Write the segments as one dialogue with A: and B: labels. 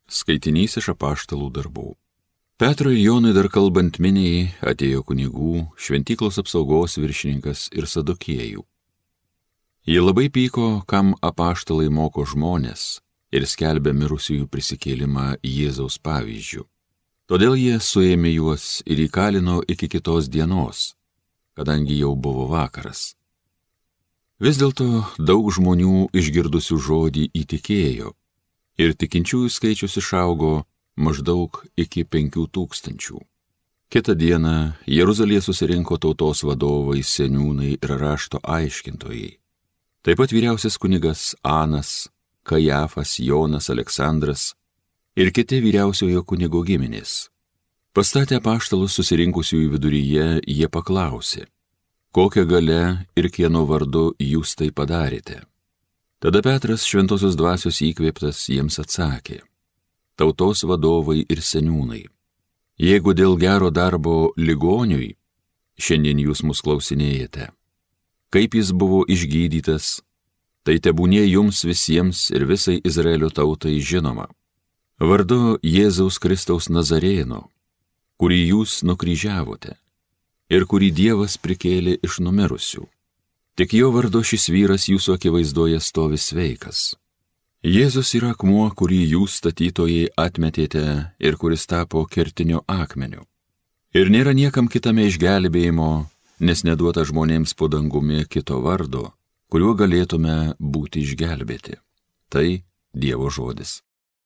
A: Skaitinys iš Apaštalų darbų. Petrui ir Jonui dar kalbant miniai atėjo kunigų, šventyklos apsaugos viršininkas ir sadukiejų. Jie labai pyko, kam apaštalai moko žmonės ir skelbia mirusiųjų prisikėlimą Jėzaus pavyzdžių. Todėl jie suėmė juos ir įkalino iki kitos dienos, kadangi jau buvo vakaras. Vis dėlto daug žmonių išgirdusių žodį įtikėjo ir tikinčiųjų skaičius išaugo maždaug iki 5000. Kitą dieną Jeruzalėje susirinko tautos vadovai, seniūnai ir rašto aiškintojai. Taip pat vyriausias kunigas Anas, Kajafas, Jonas, Aleksandras ir kiti vyriausiojo kunigo giminės. Pastatę apaštalus susirinkusiųjų viduryje, jie paklausė, kokia galia ir kieno vardu jūs tai padarėte. Tada Petras šventosios dvasios įkvėptas jiems atsakė, tautos vadovai ir seniūnai, jeigu dėl gero darbo ligoniui, šiandien jūs mus klausinėjate, kaip jis buvo išgydytas, tai tebūnie jums visiems ir visai Izraelio tautai žinoma. Vardu Jėzaus Kristaus Nazarėno, kurį jūs nukryžiavote ir kurį Dievas prikėlė iš numirusių. Tik jo vardu šis vyras jūsų akivaizdoje stovi sveikas. Jėzus yra akmuo, kurį jūs statytojai atmetėte ir kuris tapo kertiniu akmeniu. Ir nėra niekam kitame išgelbėjimo, nes neduota žmonėms po dangumi kito vardo, kuriuo galėtume būti išgelbėti. Tai Dievo žodis.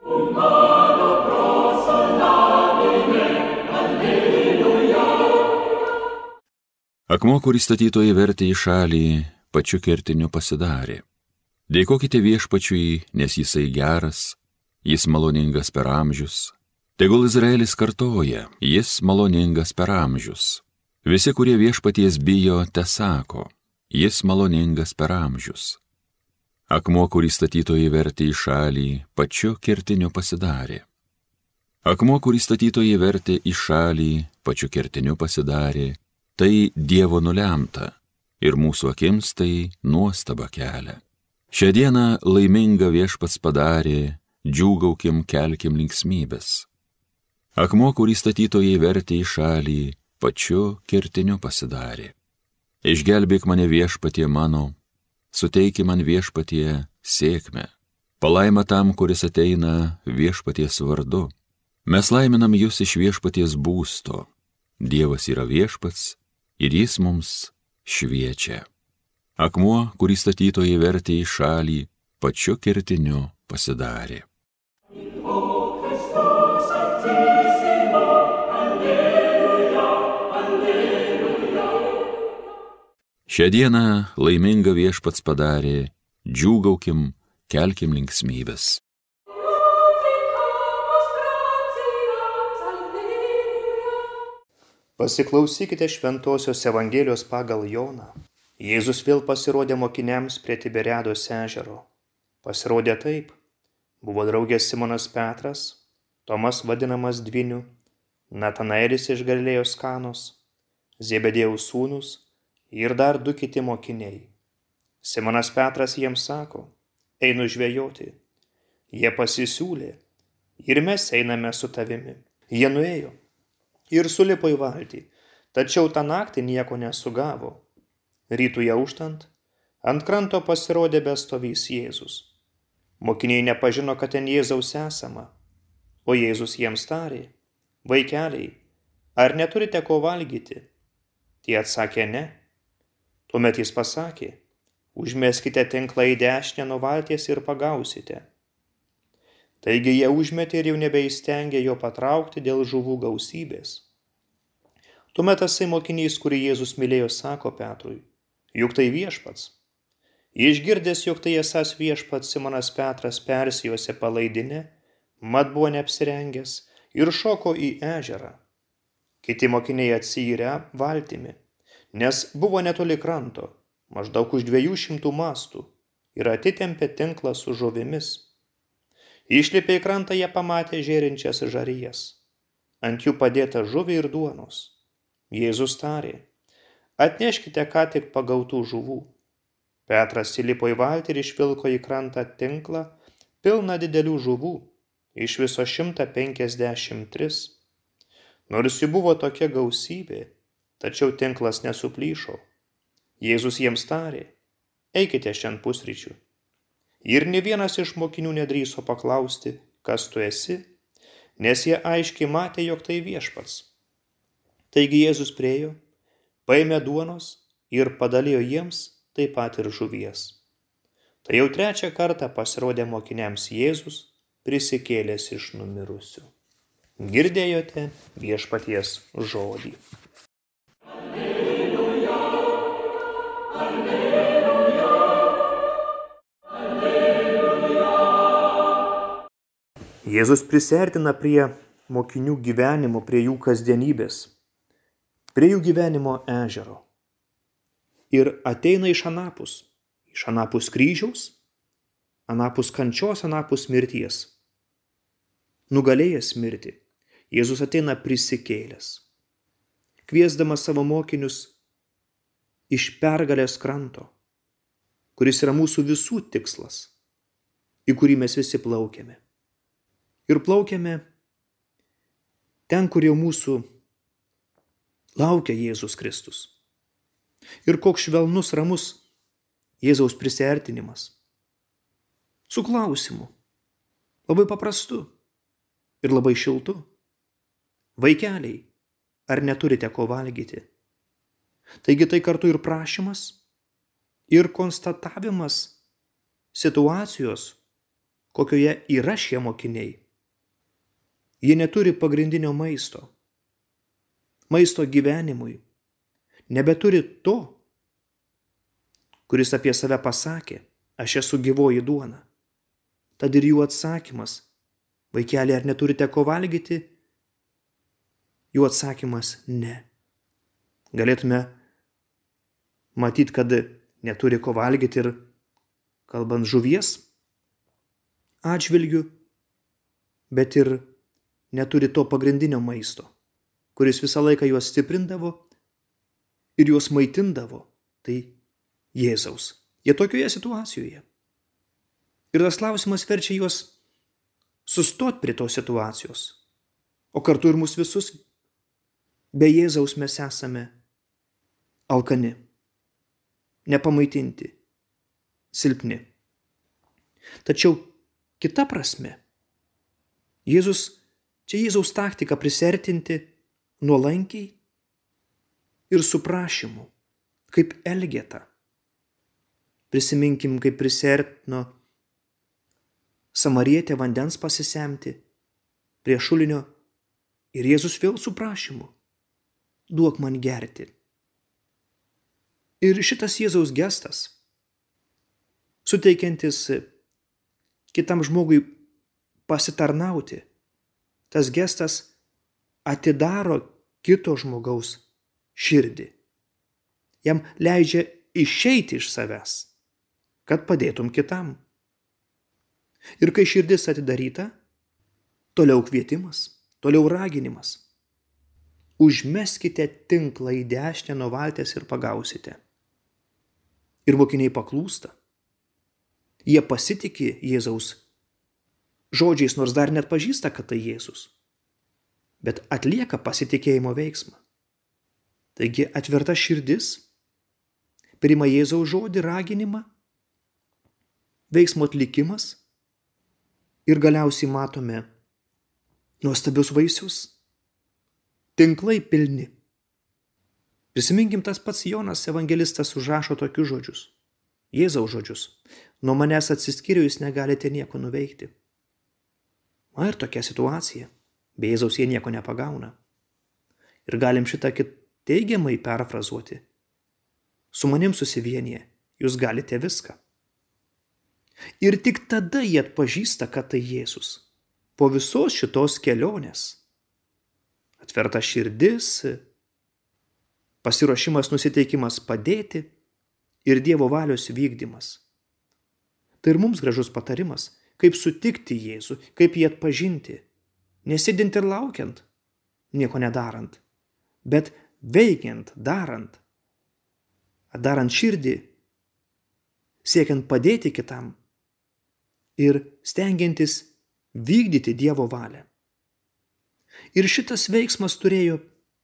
A: Akmuo, kurį statytojai vertė į šalį, pačiu kertiniu pasidarė. Dėkokite viešpačiui, nes jisai geras, jis maloningas per amžius. Tegul Izraelis kartoja, jis maloningas per amžius. Visi, kurie viešpaties bijo, tesako, jis maloningas per amžius. Akmuo, kurį statytojai vertė į šalį, pačiu kertiniu pasidarė. Akmuo, kurį statytojai vertė į šalį, pačiu kertiniu pasidarė, tai Dievo nulemta ir mūsų akims tai nuostaba kelia. Šią dieną laimingą viešpats padarė, džiūgaukim, kelkim linksmybės. Akmuo, kurį statytojai vertė į šalį, pačiu kertiniu pasidarė. Išgelbėk mane viešpatie mano, suteiki man viešpatie sėkmę. Palaima tam, kuris ateina viešpaties vardu. Mes laiminam jūs iš viešpaties būsto. Dievas yra viešpats ir jis mums šviečia. Akmuo, kurį statytojai vertė į šalį, pačiu kertiniu pasidarė. Šią dieną laimingą viešpats padarė, džiūgaukim, kelkim linksmybės.
B: Pasiklausykite šventosios Evangelijos pagal Joną. Jėzus vėl pasirodė mokiniams prie Tiberiados ežero. Pasirodė taip. Buvo draugės Simonas Petras, Tomas vadinamas Dvyniu, Natanaelis iš Galilėjos Kanos, Zebediejaus sūnūs ir dar 2 kiti mokiniai. Simonas Petras jiems sako, einu žvejoti. Jie pasisiūlė ir mes einame su tavimi. Jie nuėjo ir sulipo į valtį, tačiau tą naktį nieko nesugavo. Rytui auštant, ant kranto pasirodė bestovys Jėzus. Mokiniai nepažino, kad ten Jėzaus esama, o Jėzus jiems tarė, vaikeliai, ar neturite ko valgyti? Tie atsakė ne. Tuomet jis pasakė, užmeskite tinklą į dešinę nuo valties ir pagausite. Taigi jie užmetė ir jau nebeįstengė jo patraukti dėl žuvų gausybės. Tuomet tasai mokinys, kurį Jėzus mylėjo, sako Petrui, juk tai viešpats. Išgirdęs, jog tai esąs viešpats, Simonas Petras persijuosė palaidinę, mat buvo neapsirengęs ir šoko į ežerą. Kiti mokiniai atsiyrė valtimi, nes buvo netoli kranto, maždaug už 200 mastų, ir atitempė tinklą su žuvimis. Išlipę į krantą jie pamatė žėrinčias žarijas. Ant jų padėta žuvį ir duonos. Jėzus tarė, atneškite ką tik pagautų žuvų. Petras įlipo į valtį ir išvilko į krantą tinklą, pilną didelių žuvų, iš viso 153. Nors jų buvo tokia gausybė, tačiau tinklas nesuplyšo. Jėzus jiems tarė, eikite šiandien pusryčių. Ir nė vienas iš mokinių nedrįso paklausti, kas tu esi, nes jie aiškiai matė, jog tai viešpats. Taigi Jėzus priėjo, paėmė duonos ir padalijo jiems taip pat ir žuvies. Tai jau 3 kartą pasirodė mokiniams Jėzus, prisikėlęs iš numirusių. Girdėjote viešpaties žodį. Alleluja, alleluja, alleluja. Jėzus prisiartina prie mokinių gyvenimo, prie jų kasdienybės, prie jų gyvenimo ežero. Ir ateina iš anapus kryžiaus, anapus kančios, anapus mirties. Nugalėjęs mirtį, Jėzus ateina prisikėlęs, kviesdamas savo mokinius iš pergalės kranto, kuris yra mūsų visų tikslas, į kurį mes visi plaukiame. Ir plaukiame ten, kur jau mūsų laukia Jėzus Kristus. Ir koks švelnus, ramus Jėzaus prisiartinimas. Su klausimu, labai paprastu ir labai šiltu. Vaikeliai, ar neturite ko valgyti? Taigi tai kartu ir prašymas, ir konstatavimas situacijos, kokioje yra šie mokiniai. Jie neturi pagrindinio maisto gyvenimui, nebeturi to, kuris apie save pasakė, aš esu gyvoji duona. Tad ir jų atsakymas, vaikeliai, ar neturite ko valgyti? Jų atsakymas ne. Galėtume matyti, kad neturi ko valgyti ir kalbant žuvies atžvilgiu, bet ir neturi to pagrindinio maisto, kuris visą laiką juos stiprindavo ir juos maitindavo, tai Jėzaus. Jie tokioje situacijoje. Ir tas klausimas verčia juos sustot prie tos situacijos, o kartu ir mus visus. Be Jėzaus mes esame alkani, nepamaitinti, silpni. Tačiau kita prasme, Jėzaus taktika prisiartinti nuolankiai ir su prašymu, kaip Elgeta. Prisiminkim, kaip prisiartino Samarietė vandens pasisemti prie šulinio ir Jėzus vėl su prašymu, duok man gerti. Ir šitas Jėzaus gestas, suteikiantis kitam žmogui pasitarnauti, tas gestas atidaro kito žmogaus širdį. Jam leidžia išeiti iš savęs, kad padėtum kitam. Ir kai širdis atidaryta, toliau kvietimas, toliau raginimas. Užmeskite tinklą į dešinę nuo valties ir pagausite. Ir mokiniai paklūsta. Jie pasitiki Jėzaus žodžiais, nors dar net pažįsta, kad tai Jėzus, bet atlieka pasitikėjimo veiksmą. Taigi atverta širdis priima Jėzaus žodį, raginimą, veiksmo atlikimas ir galiausiai matome nuostabius vaisius, tinklai pilni. Prisiminkim, tas pats Jonas evangelistas užrašo tokius žodžius, Jėzaus žodžius: nuo manęs atsiskyrę jūs negalite nieko nuveikti. Ir tokia situacija, be Jėzaus jie nieko nepagauna. Ir galim šitą teigiamai perfrazuoti: su manim susivienyje, jūs galite viską. Ir tik tada jie atpažįsta, kad tai Jėzus. Po visos šitos kelionės atverta širdis, pasiruošimas, nusiteikimas padėti ir Dievo valios vykdymas. Tai ir mums gražus patarimas, kaip sutikti Jėzų, kaip jį atpažinti, nesėdint ir laukiant, nieko nedarant, bet veikiant, darant širdį, siekiant padėti kitam ir stengiantis vykdyti Dievo valią. Ir šitas veiksmas turėjo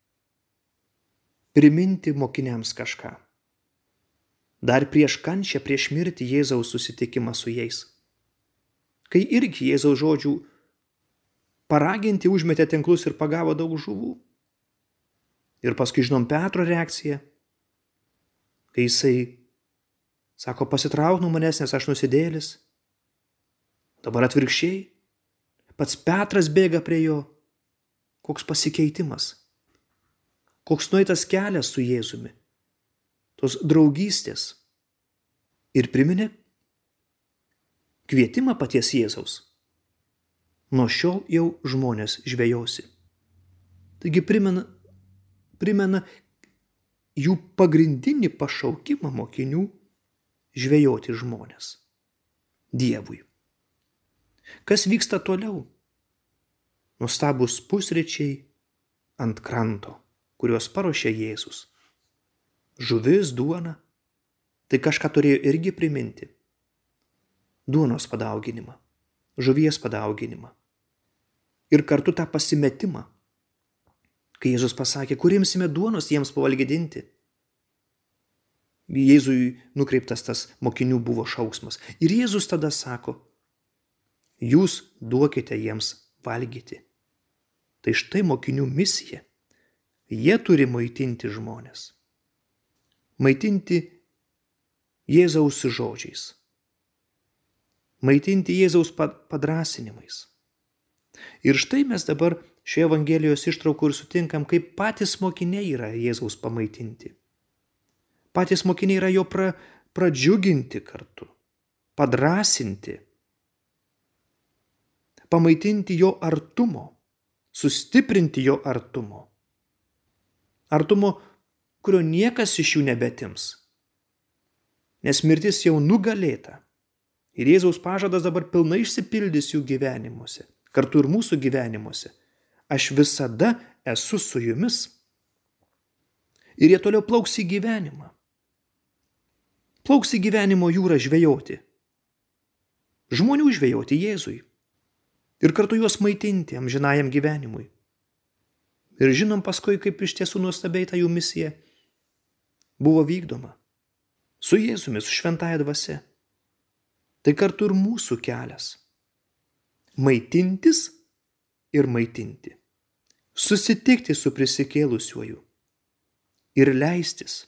B: priminti mokiniams kažką. Dar prieš kančią, prieš mirtį Jėzaus susitikimą su jais. Kai irgi Jėzaus žodžių paraginti užmetė tinklus ir pagavo daug žuvų. Ir paskui žinom Petro reakciją, kai jisai sako, pasitrauk nuo manęs, nes aš nusidėjėlis. Dabar atvirkščiai, pats Petras bėga prie jo. Koks pasikeitimas, koks nueitas kelias su Jėzumi, tos draugystės. Ir priminė kvietimą paties Jėzaus. Nuo šiol jau žmonės žvejosi. Taigi primena jų pagrindinį pašaukimą mokinių žvejoti žmonės Dievui. Kas vyksta toliau? Nuostabūs pusryčiai ant kranto, kuriuos paruošė Jėzus. Žuvis, duona, tai kažką turėjo irgi priminti. Duonos padauginimą, žuvies padauginimą. Ir kartu tą pasimetimą, kai Jėzus pasakė, kur imsime duonos jiems pavalgydinti. Jėzui nukreiptas tas mokinių buvo šauksmas. Ir Jėzus tada sako, jūs duokite jiems valgyti. Tai štai mokinių misija. Jie turi maitinti žmonės. Maitinti Jėzaus žodžiais. Maitinti Jėzaus padrąsinimais. Ir štai mes dabar šioje Evangelijos ištraukų ir sutinkam, kaip patys mokiniai yra Jėzaus pamaitinti. Patys mokiniai yra jo pradžiuginti kartu, padrąsinti, pamaitinti jo artumo, sustiprinti jo artumo. Artumo, kurio niekas iš jų nebetims. Nes mirtis jau nugalėta. Ir Jėzaus pažadas dabar pilnai išsipildys jų gyvenimuose, kartu ir mūsų gyvenimuose. Aš visada esu su jumis. Ir jie toliau plauks į gyvenimą. Plauks į gyvenimo jūrą žvejoti. Žmonių žvejoti Jėzui. Ir kartu juos maitinti amžinajam gyvenimui. Ir žinom paskui, kaip iš tiesų nuostabiai ta jų misija buvo vykdoma. Su Jėzumi, su šventąja dvasia. Tai kartu ir mūsų kelias. Maitintis ir maitinti. Susitikti su prisikėlusiuoju. Ir leistis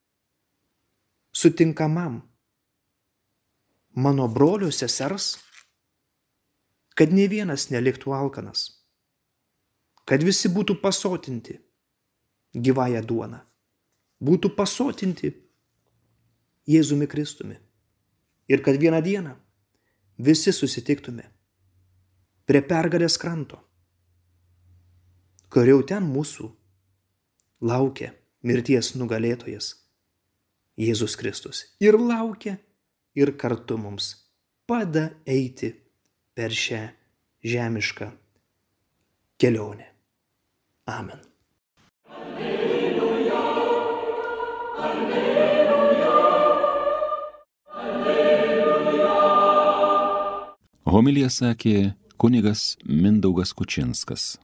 B: sutinkamam mano brolio sesers, kad nė vienas neliktų alkanas, kad visi būtų pasotinti gyvąją duoną, būtų pasotinti Jėzumi Kristumi ir kad vieną dieną visi susitiktume prie pergalės kranto, kur jau ten mūsų laukia mirties nugalėtojas Jėzus Kristus ir laukia ir kartu mums pada eiti per šią žemišką kelionę. Amen.
C: Alleluja, alleluja, alleluja.
A: Homiliją sakė kunigas Mindaugas Kučinskas.